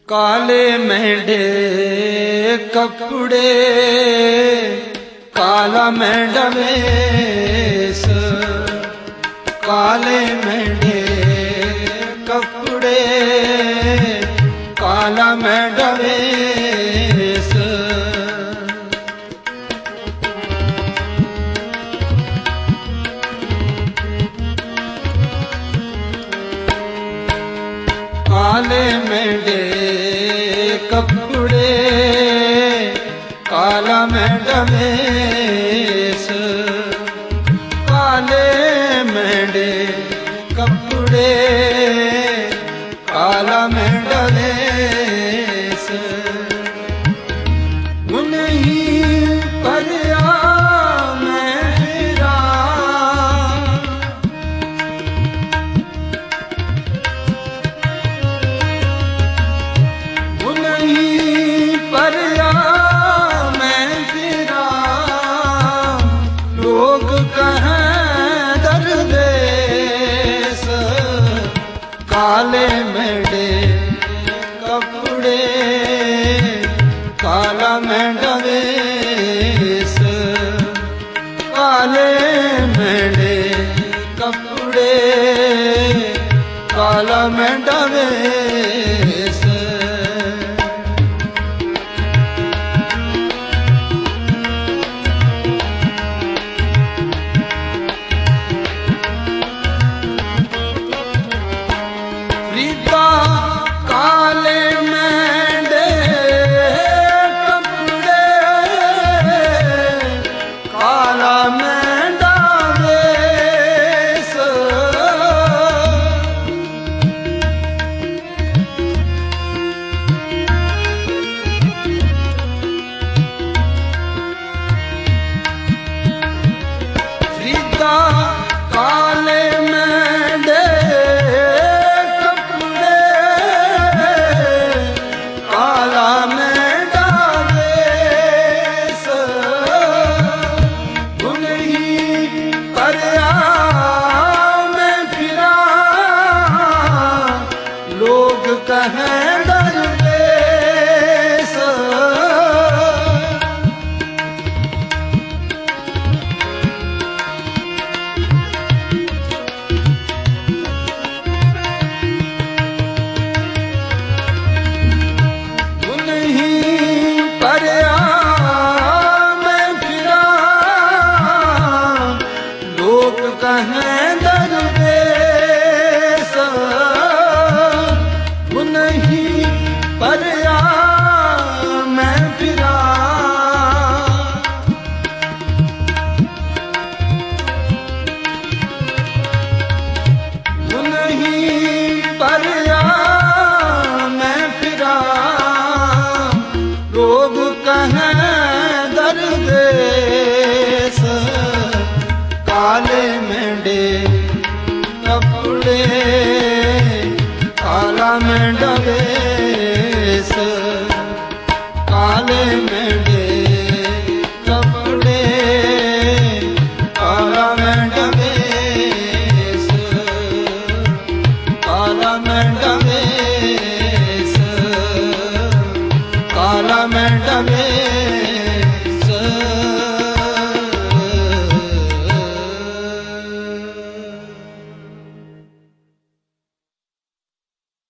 काले मेंढे कपड़े काला मेंढा वेश, काले मेंढे कपड़े काला मेंढा वेश। काले मेंढे कपड़े काला मेंढा वेश, काले मेंढे कपड़े काला मेंढा वेश। उन्हीं पर आ मैं फिरा, उन्हीं पर आ मैं फिरा, लोग कहें दरवेश। काले मेंढे कपड़े काला मेंढा वेश, काले मेंढे कपड़े काला मेंढा वेश। काले मेंढे कपड़े काला मेंढा वेश, सीता काले मेंढे लोग कहें दरवेश। उन्हीं पर आ मैं फिरा, लोग कहें दरवेश। उन्हीं पर आ मैं फिरा, उन्हीं पर आ मैं फिरा, लोग कहें दरवेश। काले मेंढे कपड़े काला मेंढा वेश, काले मेंढे